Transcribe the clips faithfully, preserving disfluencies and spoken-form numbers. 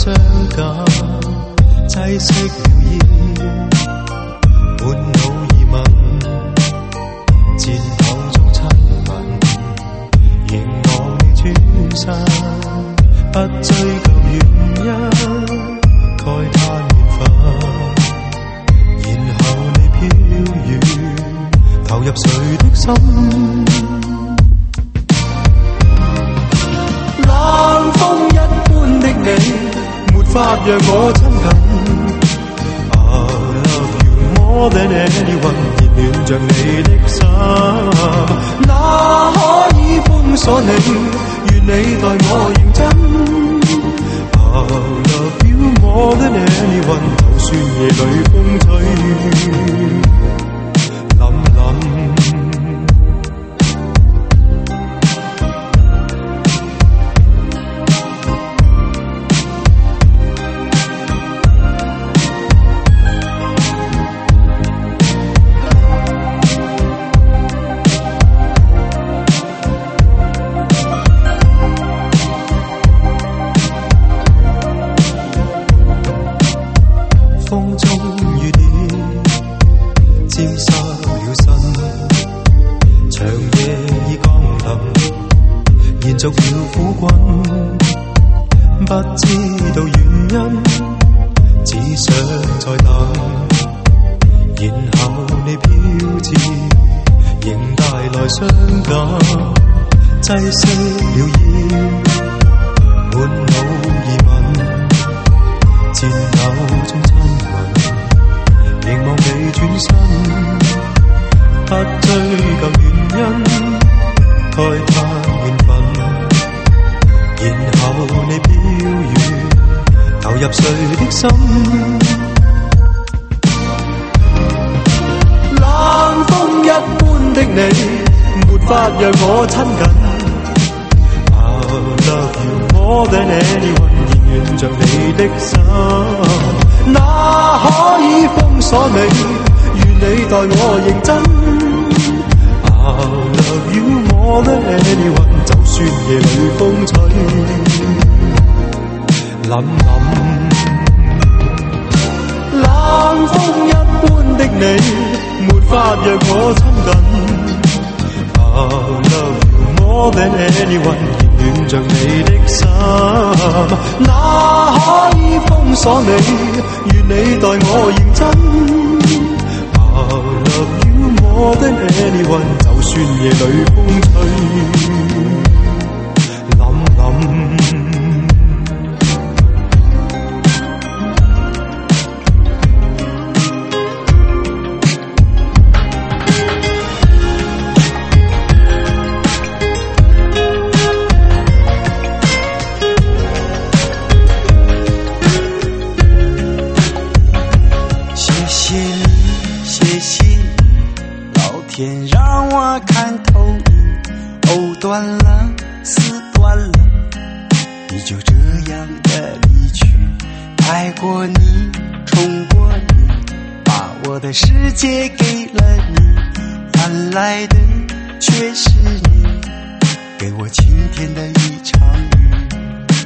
相隔，擠熄了煙，滿腦疑問，戰後中親吻，凝望你轉身，不追究原因，慨嘆緣分，然後你飄遠，投入誰的心？冷風一般的你，沒法讓我親近。I love you more than anyone， 熱戀着你的心，哪可以封鎖你？願你待我認真。I love you more than anyone， 就算夜裏風吹，凛凛。風中雨點沾濕了身，長夜已降臨，延續了苦困，不知道原因，只想再等，然後你飄至，仍帶來傷感，擠熄了煙，滿腦疑問，戰鬥中親吻，凝望你轉身，不追究原因，慨嘆緣分，然後你飄遠，投入誰的心？冷風一般的你，沒法讓我親近。I love you more than anyone， 熱戀着你的心，哪可以封鎖你？願你待我認真。I love you more than anyone， 就算夜裏風吹，凛凛。冷風一般的你，沒法讓我親近。I love you more than anyone， 熱戀着你的心，哪可以封鎖你？願你待我認真。I love you more than anyone， 就算夜裏風吹，凛凛。 天让我看透你，藕断了，丝断了，你就这样的离去，爱过你，宠过你，把我的世界给了你，换来的却是你给我晴天的一场雨。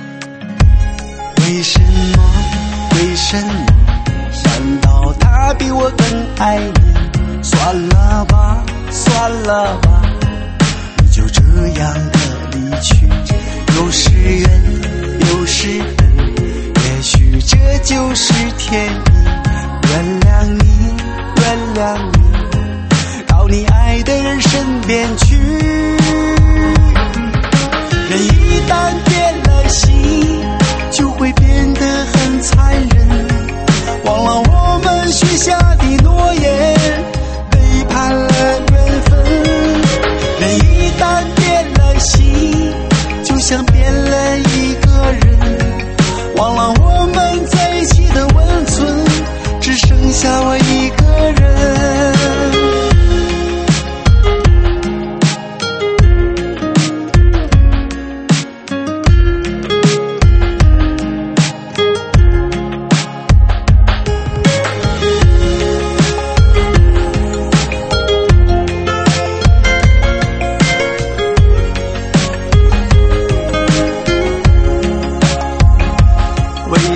为什么？为什么？难道他比我更爱你？算了吧，算了吧，你就这样的离去，有时怨，有时恨，也许这就是天意。原谅你，原谅你，到你爱的人身边去。人一旦变了心，就会变得很残忍，忘了我们许下的诺言，背叛了缘分。人一旦变了心，就像变了一个人，忘了我们在一起的温存。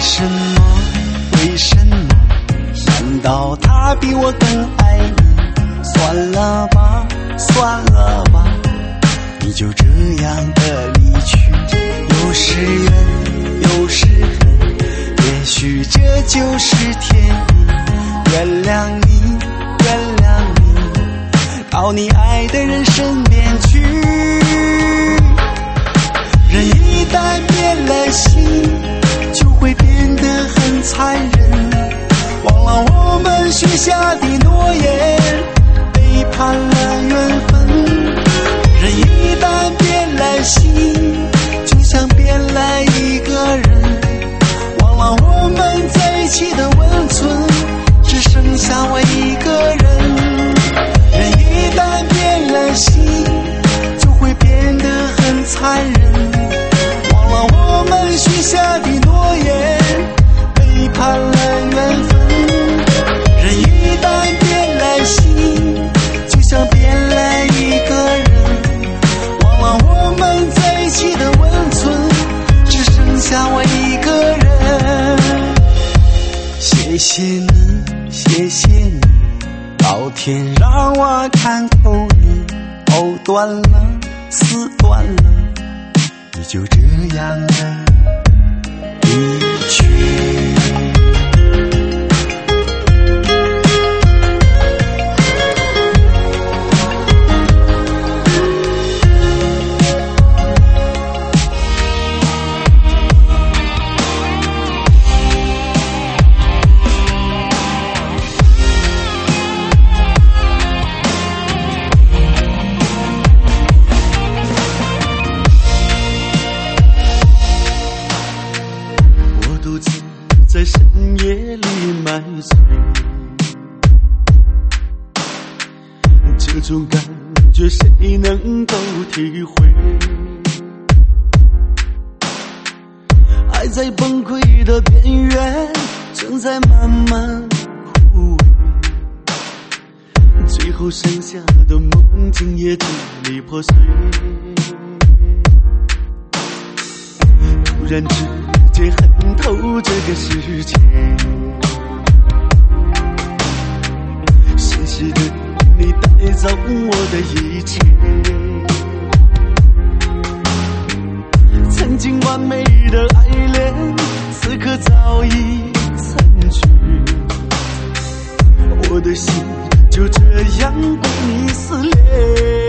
什么？为什么？难道他比我更爱你？算了吧，算了吧，你就这样的离去。有时怨，有时恨，也许这就是天意。原谅你，原谅你，到你爱的人身边去。人一旦变了心，就会变得很残忍，忘了我们许下的诺言，背叛了缘分。人一旦变了心，就像变了一个人，忘了我们在一起的温存，只剩下我一个人。人一旦变了心，就会变得很残忍，忘了我们许下的诺言，背叛了缘分。人一旦变了心，就像变了一个人，忘了我们在一起的温存，只剩下我一个人。谢谢你，谢谢你，老天让我看透你，藕断了，丝断了，你就这样的离去。在深夜里买醉，这种感觉谁能够体会？爱在崩溃的边缘，正在慢慢枯萎，最后剩下的梦境也支离破碎。突然之间恨透这个世界，现实的你带走我的一切，曾经完美的爱恋，此刻早已残缺，我的心就这样被你撕裂。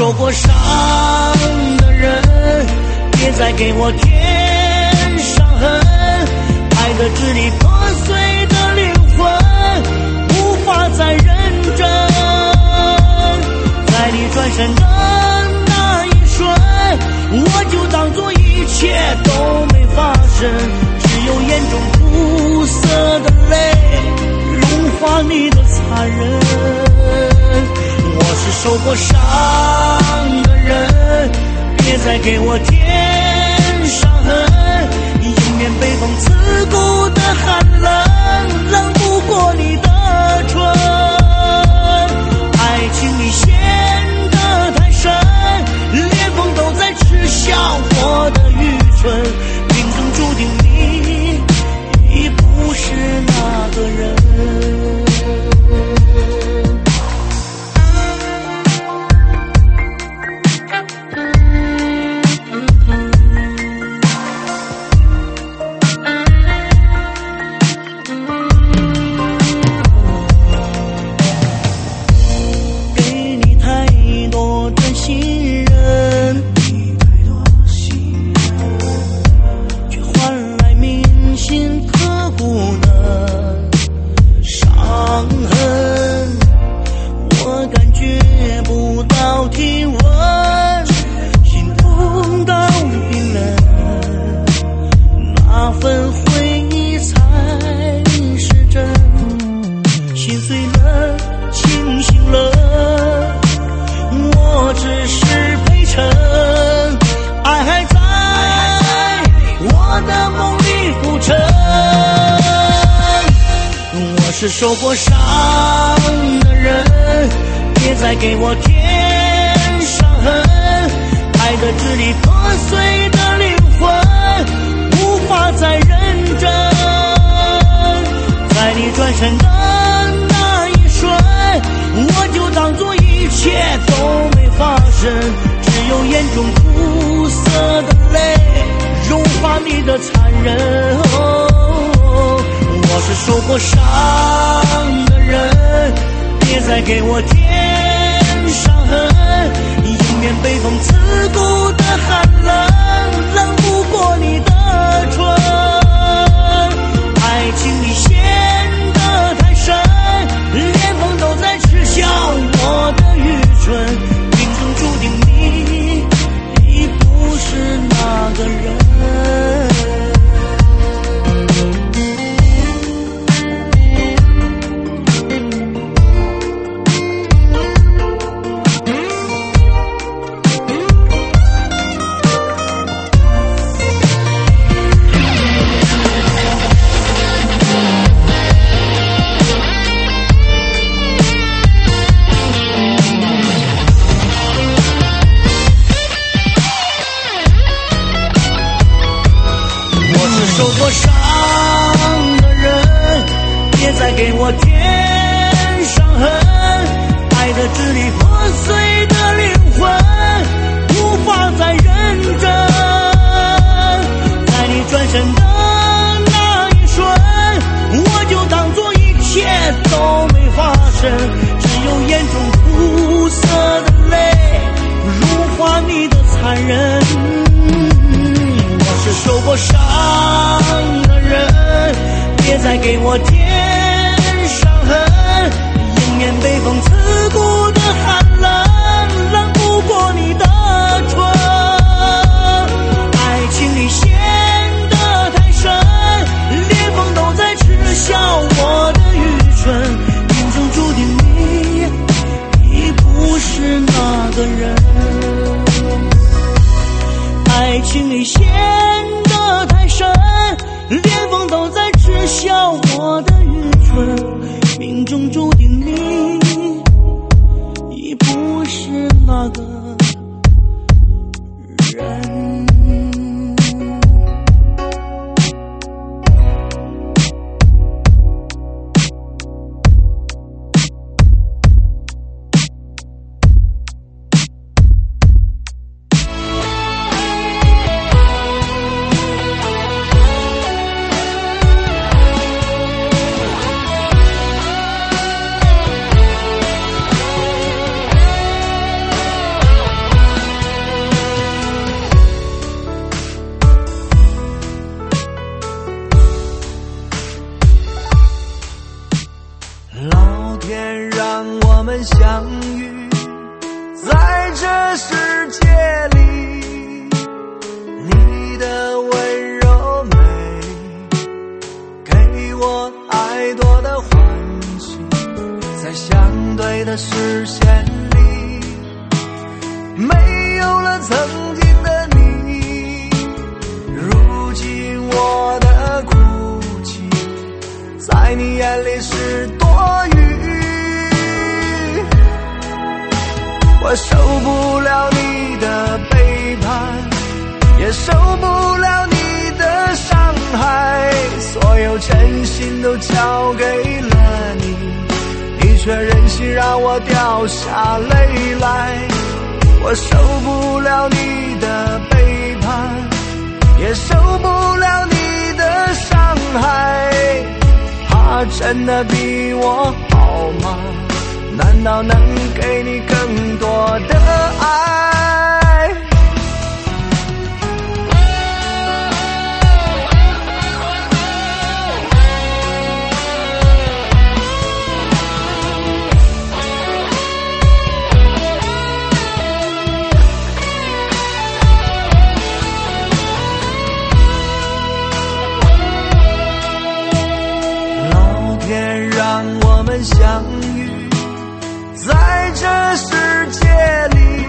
受过伤的人，别再给我添伤痕。爱的支离破碎的灵魂，无法再认真。在你转身的那一瞬，我就当作一切都没发生，只有眼中苦涩的泪融化你的残忍。我是受过伤的人，别再给我添伤痕，迎面被风刺骨的寒冷，冷不过你的唇。爱情里陷得太深，连风都在耻笑我的愚蠢，命中注定你已不是那个人。是受过伤的人，别再给我添伤痕。爱的支离破碎的灵魂，无法再认真。在你转身的那一瞬，我就当作一切都没发生，只有眼中苦涩的泪融化你的残忍。哦，我是受过伤的人，别再给我添伤痕，迎面被风刺骨的寒冷，冷不过你的唇。爱情里陷得太深，连风都在耻笑我的愚蠢，命中注定你已不是那个人。受过伤的人，别再给我添伤痕。爱的支离破碎的灵魂，无法再认真。在你转身的那一瞬，我就当作一切都没发生，只有眼中苦涩的泪融化你的残忍。我是受过伤的人，别再给我添伤痕，迎面被风刺骨的寒冷，冷不过你的唇。爱情里陷得太深，连风都在耻笑我的愚蠢，命中注定你已不是那个人。爱情里陷得太深，连风都在耻笑我的愚蠢，命中注定你老天让我们相遇在这世界里，你的温柔美给我爱多的欢喜，在相对的视线里没有了曾经的你，如今我的哭泣在你眼里是多余，我受不了你的背叛，也受不了你的伤害，所有真心都交给了你，你却任性让我掉下泪来，我受不了你的背叛，也受不了你的伤害，他真的比我好吗？难道能给你更多的爱？老天让我们相遇在这世界里，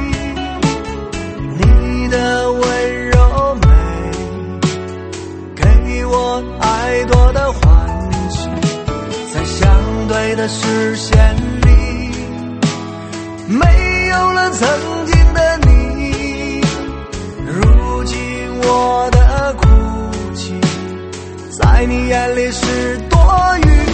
你的温柔美给我爱多的欢喜，在相对的视线里没有了曾经的你，如今我的哭泣在你眼里是多余，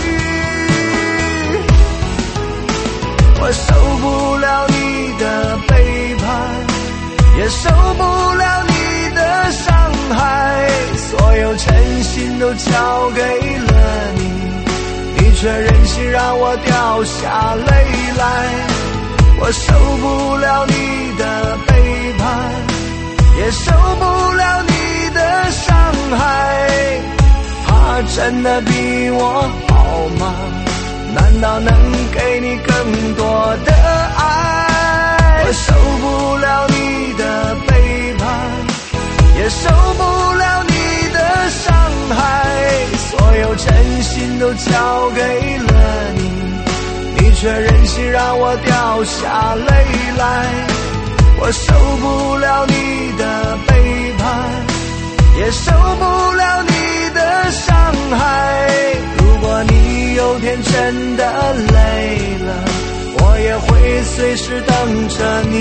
我受不了你的背叛，也受不了你的伤害，所有真心都交给了你，你却任性让我掉下泪来，我受不了你的背叛，也受不了你的伤害，他真的比我好吗？难道能给你更多的爱？我受不了你的背叛，也受不了你的伤害，所有真心都交给了你，你却任性让我掉下泪来，我受不了你的背叛，也受不了你的伤害，如果你有天真的累了，我也会随时等着你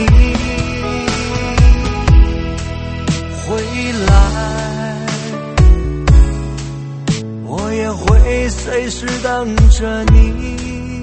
回来，我也会随时等着你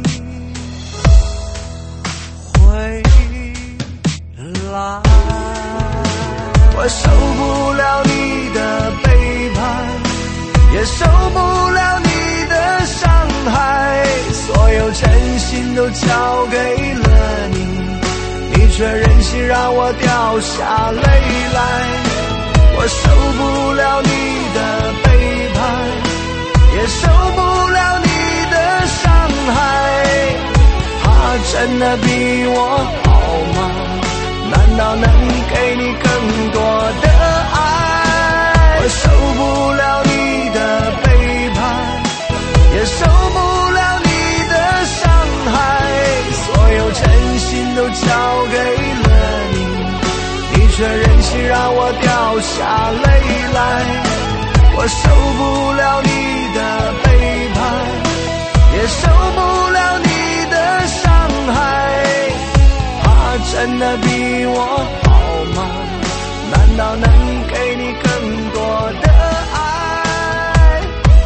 回来，我受不了你的背叛，也受不了你的伤害，所有真心都交给了你，你却任性让我掉下泪来，我受不了你的背叛，也受不了你的伤害，他真的比我好吗？难道能给你更多的爱？我受不了你的背叛，也受不了你的伤害，所有真心都交给了你，你却任性让我掉下泪来，我受不了你的背叛，也受不了你的伤害，他真的比我好吗？难道能给你更多的爱？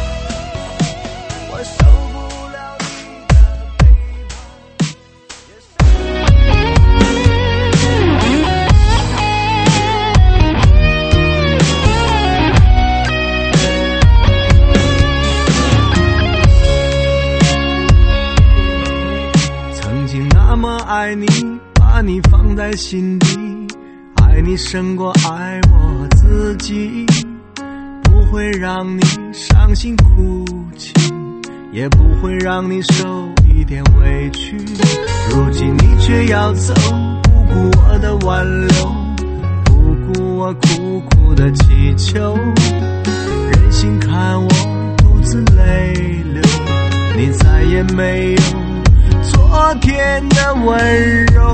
我受不了你的背叛，也受曾经那么爱你，把你放在心底，爱你胜过爱我自己，不会让你伤心哭泣， 也不会让你受一点委屈。如今你却要走，不顾我的挽留，不顾我苦苦的祈求，任性看我独自泪流。你再也没有昨天的温柔，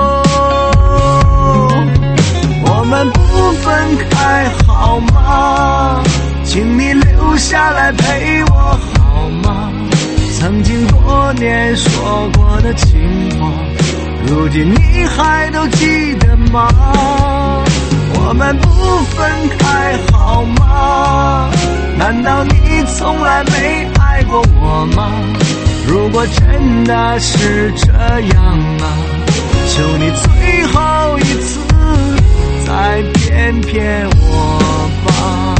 我们不分开好吗？请你留下来陪我好吗？曾经多年说过的情话，如今你还都记得吗？我们不分开好吗？难道你从来没爱过我吗？如果真的是这样啊，求你最后一次再骗骗我吧。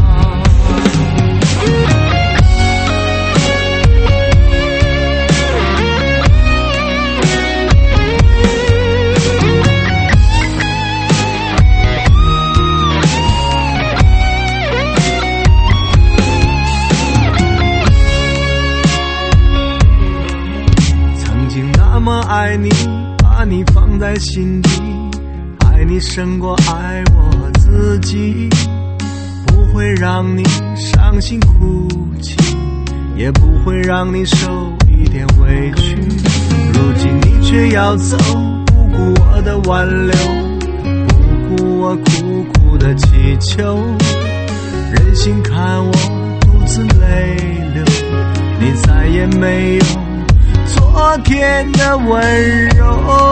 那么爱你，把你放在心底，爱你胜过爱我自己，不会让你伤心哭泣，也不会让你受一点委屈。如今你却要走，不顾我的挽留，不顾我苦苦的祈求，任性看我独自泪流。你再也没有昨天的温柔，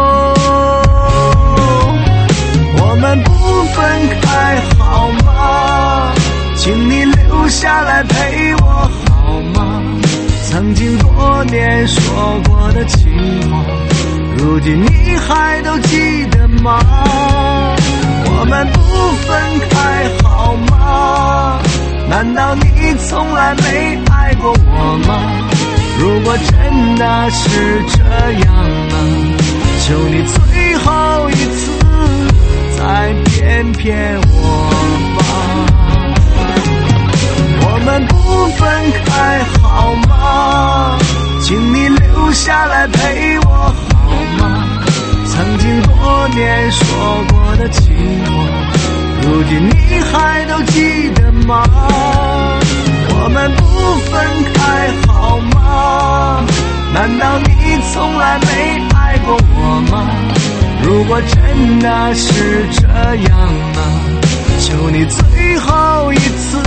我们不分开好吗？请你留下来陪我好吗？曾经多年说过的情话，如今你还都记得吗？我们不分开好吗？难道你从来没爱过我吗？如果真的是这样啊，求你最后一次再骗骗我吧。我们不分开好吗？请你留下来陪我好吗？曾经多年说过的情话，如今你还都记得吗？我们不分开好吗？难道你从来没爱过我吗？如果真的是这样啊，求你最后一次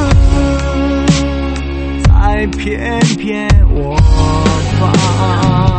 再骗骗我吧。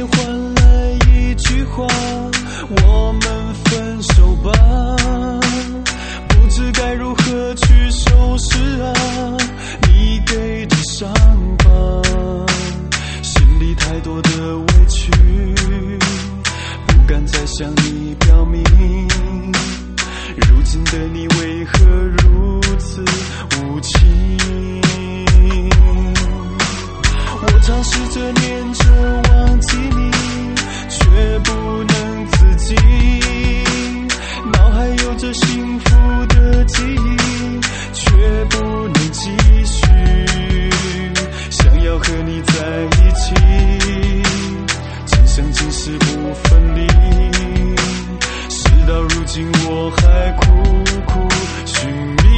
我们分手吧。 今的你为何如此无情？我尝试着念着忘记你，却不能自己，脑海有着幸福的记忆，却不能继续，想要和你在一起，今生今世不分离，事到如今我还苦苦寻觅，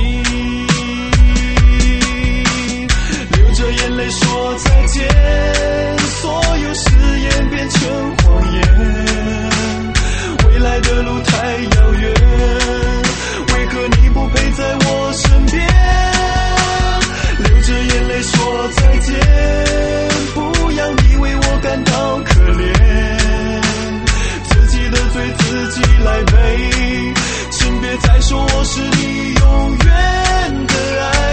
流着眼泪说再见，所有誓言变成谎言，未来的路太遥远，为何你不陪在我身边？流着眼泪说再见，不要你为我感到可怜，自己的罪自己来背，请别再说我是你永远的爱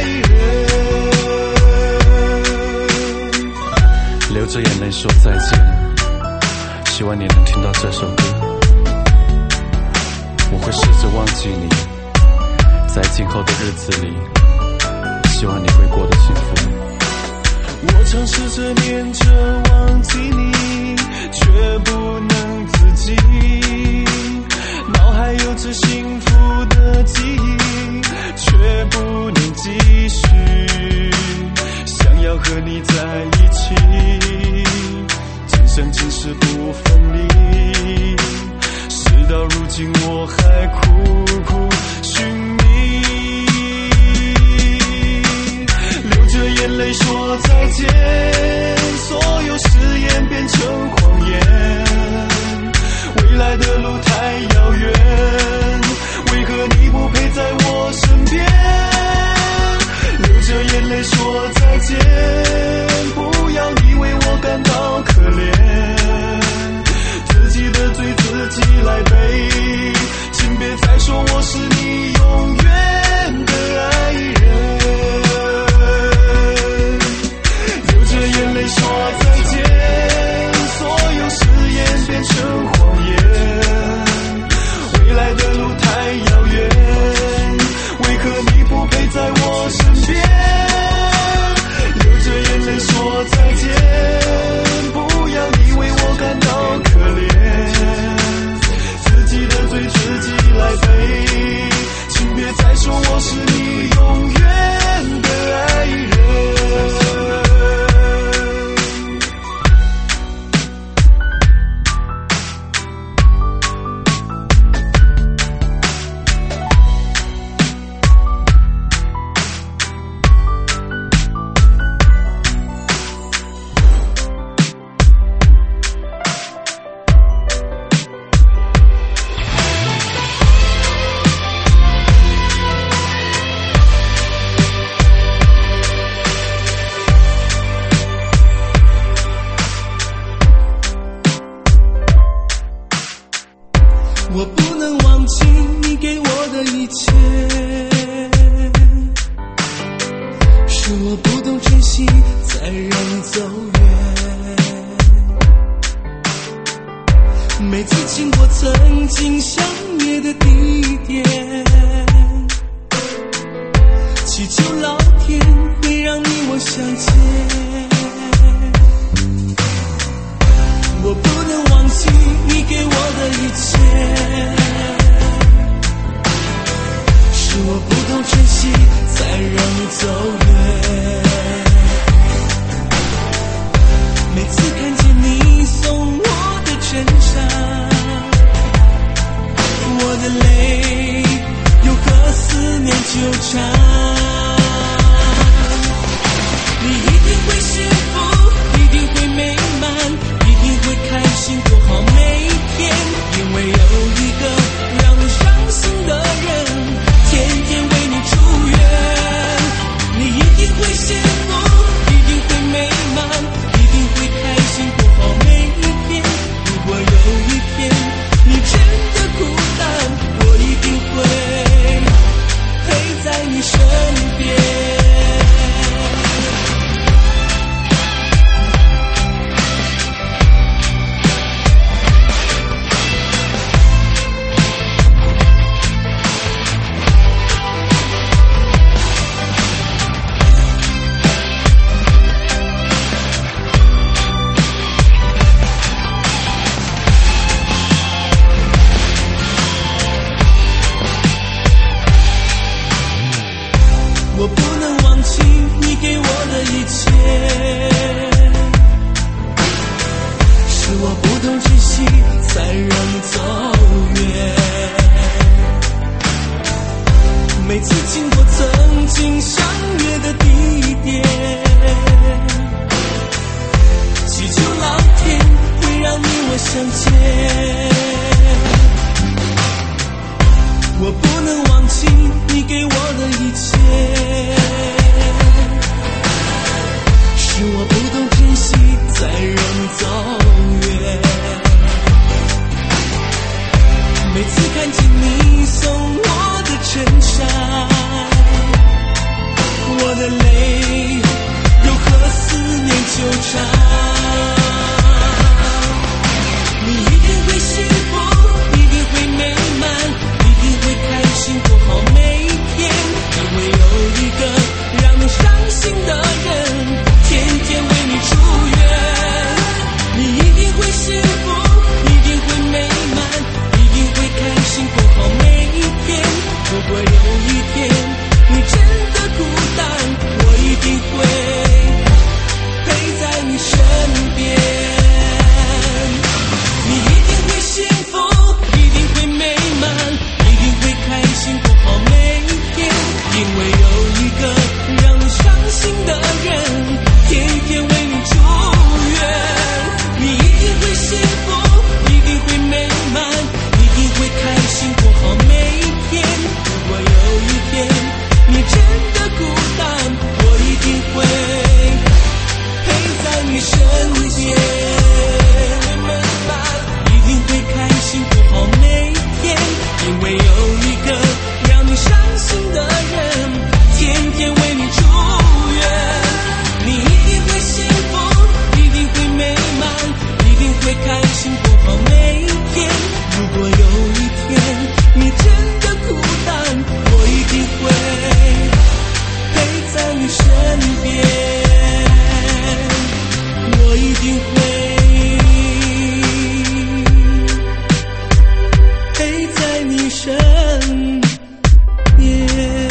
人。 流着眼泪说再见，希望你能听到这首歌，我会试着忘记你，在今后的日子里，希望你会过得幸福。 我尝试着念着忘记你，却不能自己，脑海有着幸福的记忆，却不能继续，想要和你在一起，今生今世不分离，事到如今我还苦苦寻觅，流着眼泪说再见，所有誓言变成谎言，未来的路太遥远，为何你不陪在我身边？流着眼泪说再见，不要你为我感到可怜，自己的罪自己来背，请别再说我是你永远的爱人。流着眼泪说再见，所有誓言变成谎言，未来的路太遥远，为何你不陪在我身边？流着眼泪说再见，不要你为我感到可怜，自己的罪自己来背，请别再说我是你永远的爱人。 我不能忘记你给我的一切，是我不懂珍惜才让你走远，每次经过曾经相约的地点，祈求老天会让你我相见，我不能忘记你给我的一切，是我不懂珍惜才让你走远，每次看见你送我的衬衫，我的泪又和思念纠缠，你一定会幸福，一定会美满，一定会开心过好每一天，因为有一个让你伤心的人天天为你出院，你一定会幸福，一定会美满，一定会开心过好每一天，如果有一天你真的孤单，我一定会陪在你身边。 每次经过曾经相约的地点，祈求老天会让你我相见。我不能忘记你给我的一切，是我不懂珍惜才让走远。每次看见你送我的衬衫，我的泪又和思念纠缠。你一定会幸福，一定会美满，一定会开心过好每一天，因为有一个让你伤心的人，天天为你住院。你一定会幸福，一定会美满，一定会开心过好每一天。如果有一天你真的孤单，我一定会陪在你身边。你一定会幸福，一定会美满，一定会开心过好每一天，因为有一个让你伤心的人，天天为你住院。你一定会幸福，一定会美满，一定会开心过好每一天。如果有一天你真的孤单，我一定会陪在你身边。一定会开心过好每一天，因为有一个让你伤心的人，天天为你住院。你一定会幸福，一定会美满，一定会开心过好每一天。如果有一天你真的孤单，我一定会陪在你身边，我一定会陪在你身边。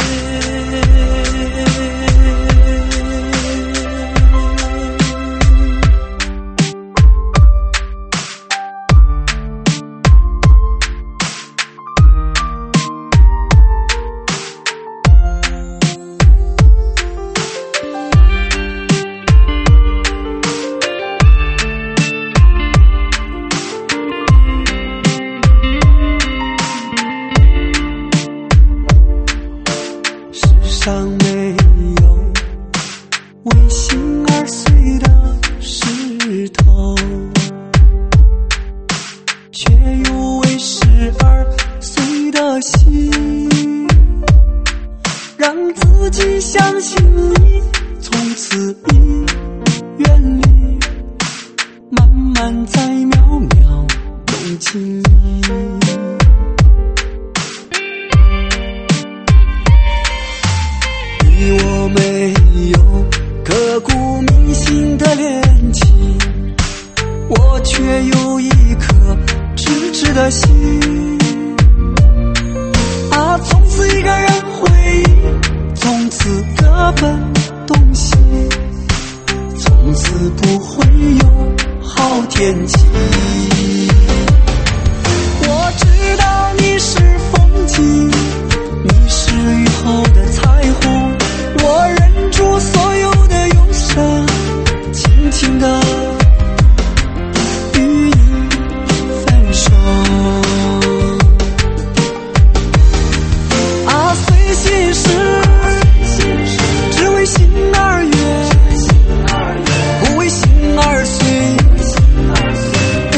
上没有为心而碎的石头，却有为事而碎的心，让自己相信你从此已远离，慢慢在渺渺中经历。你我没有刻骨铭心的恋情，我却有一颗痴痴的心。啊，从此一个人回忆，从此各奔东西，从此不会有好天气。我知道你是风景，你是雨后的彩虹，我忍住所有的忧伤，轻轻地与你分手。啊，随心事，只为心而悦，不为心而碎。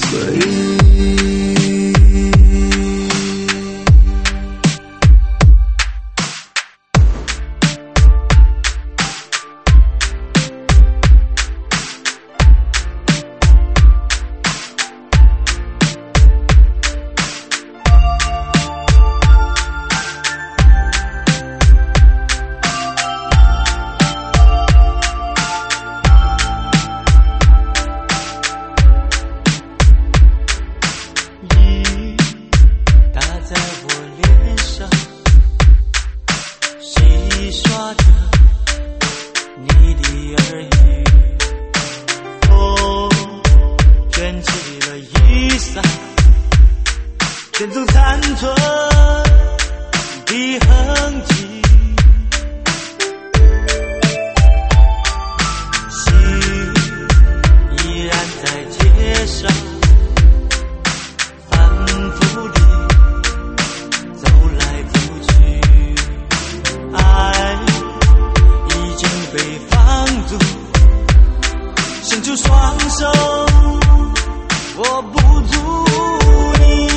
回忆。 卷走残存的痕迹，心依然在街上反复地走来走去，爱已经被放逐，伸出双手握不住你。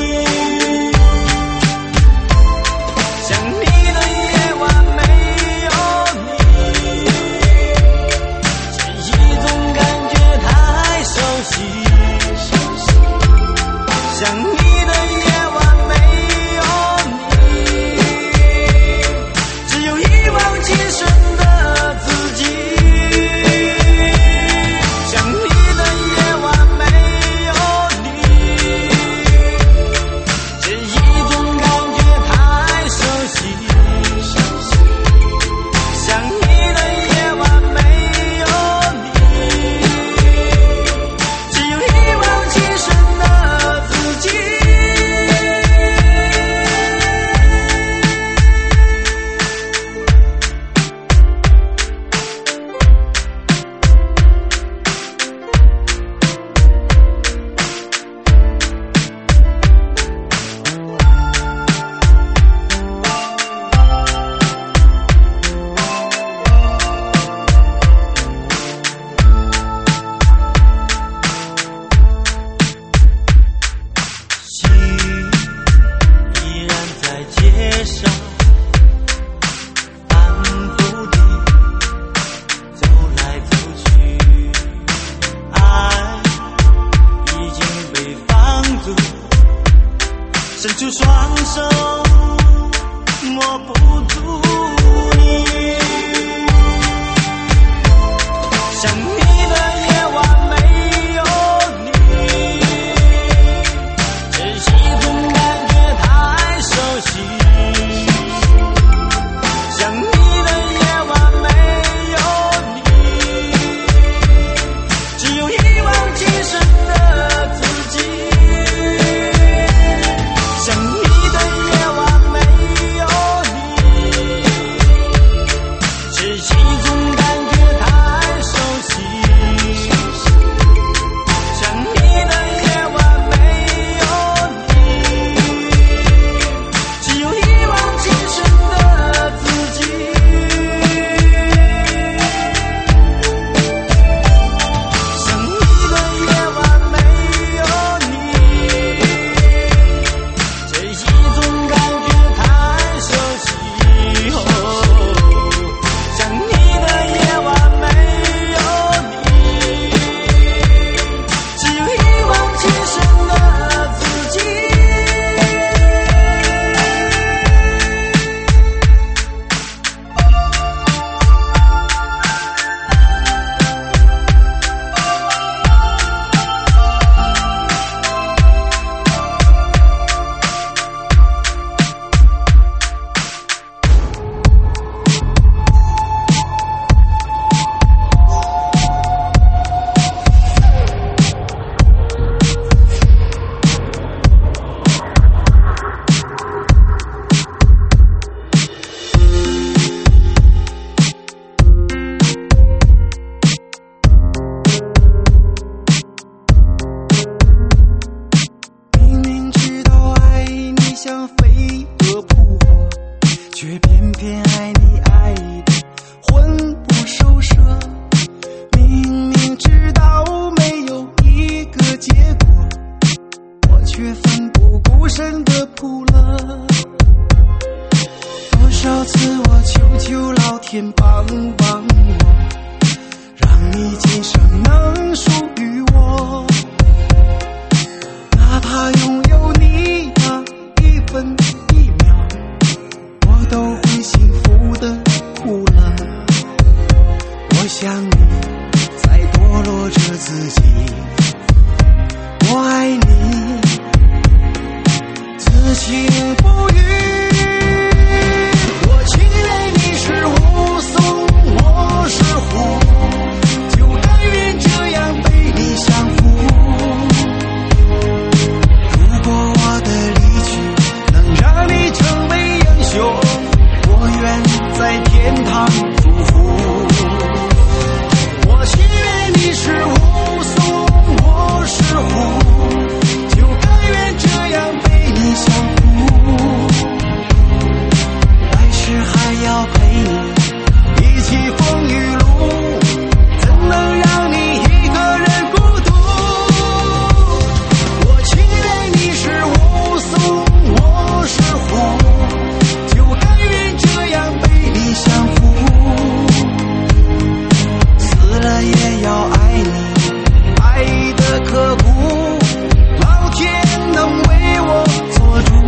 伸出双手摸不住你，想你的夜晚没有你，这一种感觉太熟悉，想你的夜晚没有你，只有一往情深的自己。想你的夜晚没有你， 却奋不顾身地扑了。多少次我求求老天帮帮我，让你今生能属于我，哪怕拥有你的一分一秒，我都会幸福的哭了。我想你在堕落着自己，我爱你此情不渝。我情愿你是武松，我是虎，就甘愿这样被你降服。如果我的离去能让你成为英雄，我愿在天堂祝福。我情愿你是武松，我是虎，就甘愿这样被你降服。来世还要陪你一起风雨路，怎能让你一个人孤独。我情愿你是武松，我是虎，就甘愿这样被你降服。死了也要爱你，爱的刻骨，老天能为我做主。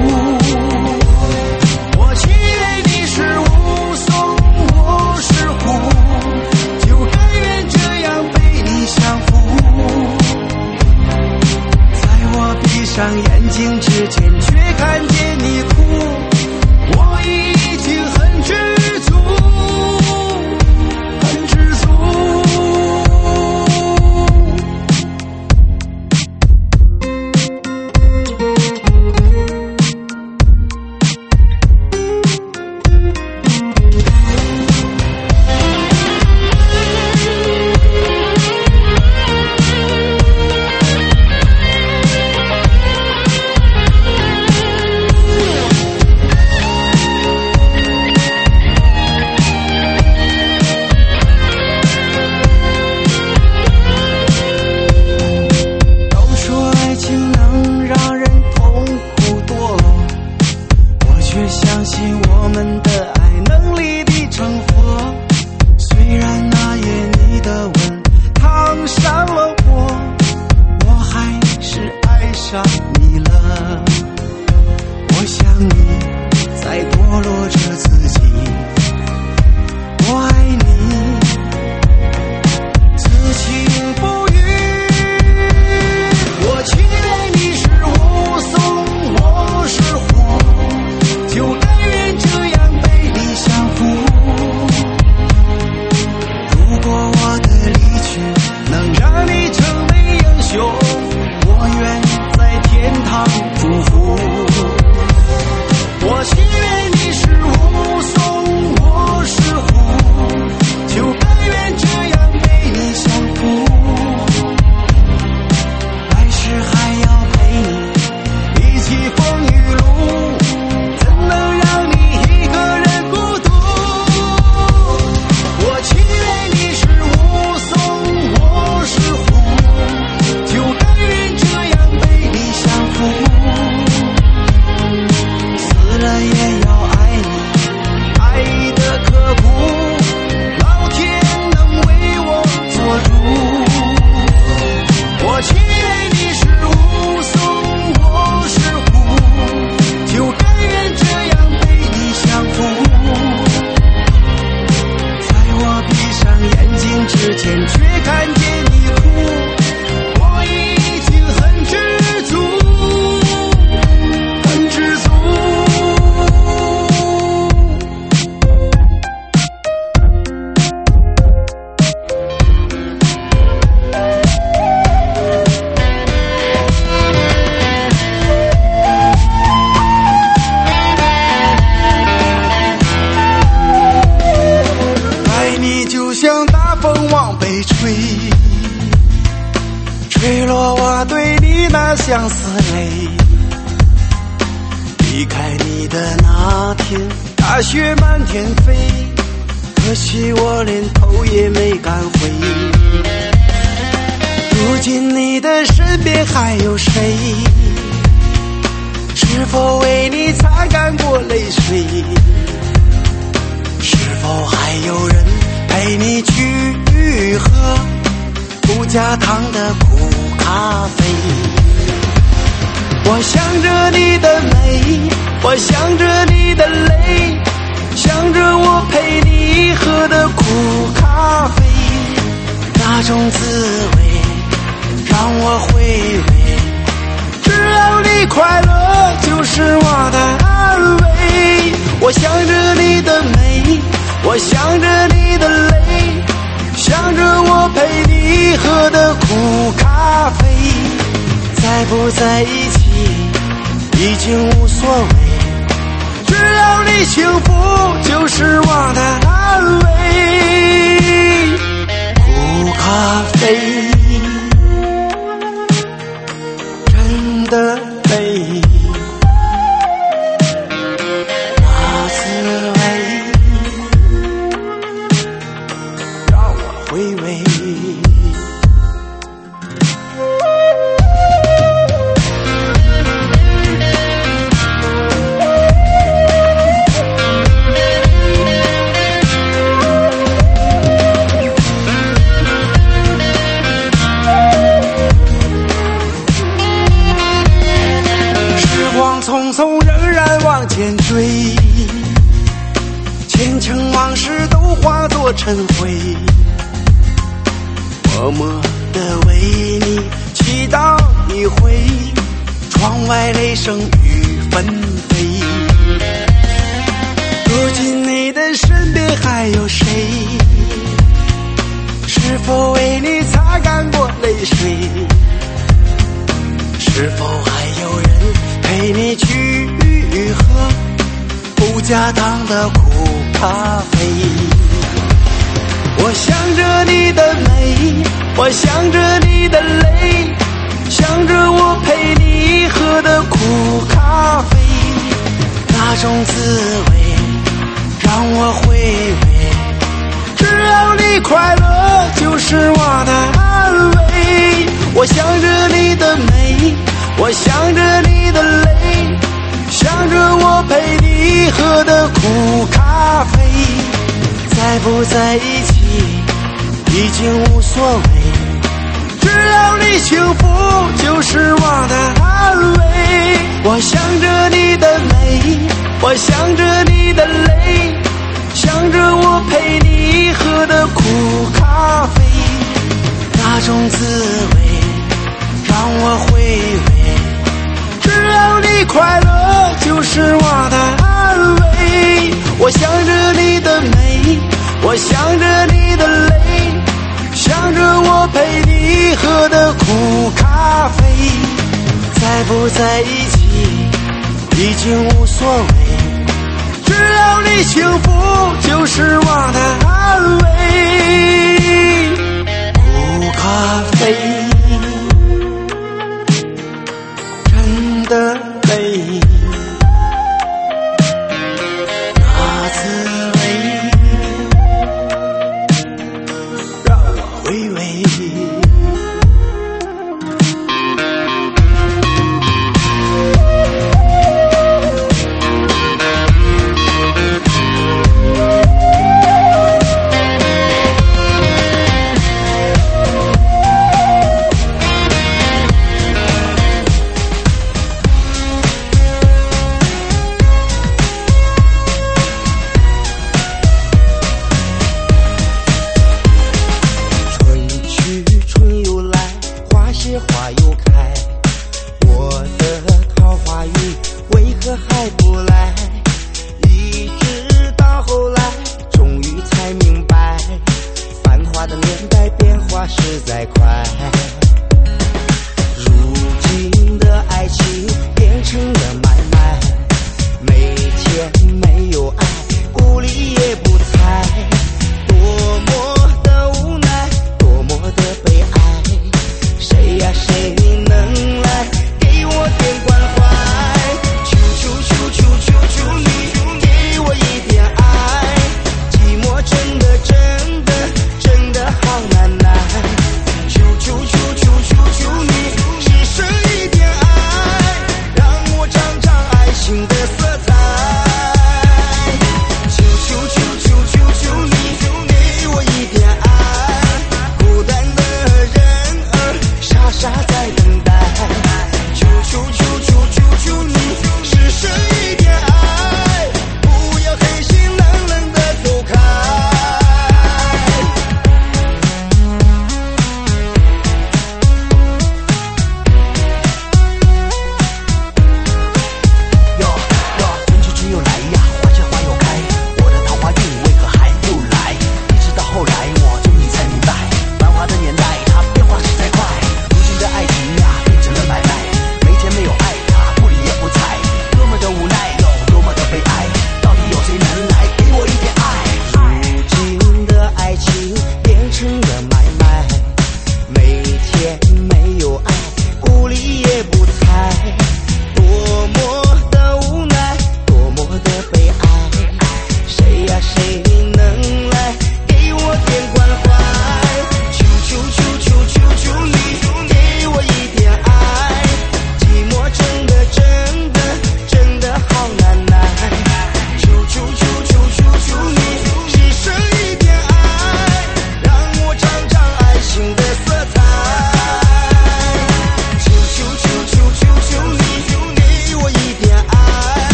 我情愿你是武松，我是虎，就甘愿这样被你降服。在我闭上眼睛之前，却看见你哭，我已经很知足，很知足。相思泪，离开你的那天，大雪满天飞，可惜我连头也没敢回。如今你的身边还有谁？ 是否为你擦干过泪水？是否还有人陪你去喝不加糖的苦咖啡？我想着你的美，我想着你的泪，想着我陪你喝的苦咖啡，那种滋味让我回味，只要你快乐就是我的安慰。我想着你的美，我想着你的泪，想着我陪你喝的苦咖啡，在不在一起已经无所谓，只要你幸福就是我的安慰。苦咖啡真的美，那滋味让我回味。匆匆仍然往前追，前尘往事都化作尘灰，默默地为你祈祷一回，窗外雷声雨纷飞。如今你的身边还有谁？是否为你擦干过泪水？是否还有人陪你去喝不加糖的苦咖啡？我想着你的美，我想着你的泪，想着我陪你喝的苦咖啡，那种滋味让我回味，只要你快乐就是我的安慰。我想着你的美，我想着你的泪，想着我陪你喝的苦咖啡，在不在一起已经无所谓，只要你幸福就是我的安慰。我想着你的美，我想着你的泪，想着我陪你喝的苦咖啡，那种滋味让我回味，只要你快乐就是我的安慰。我想着你的美，我想着你的泪，想着我陪你喝的苦咖啡，在不在一起已经无所谓，只要你幸福就是我的安慰。苦咖啡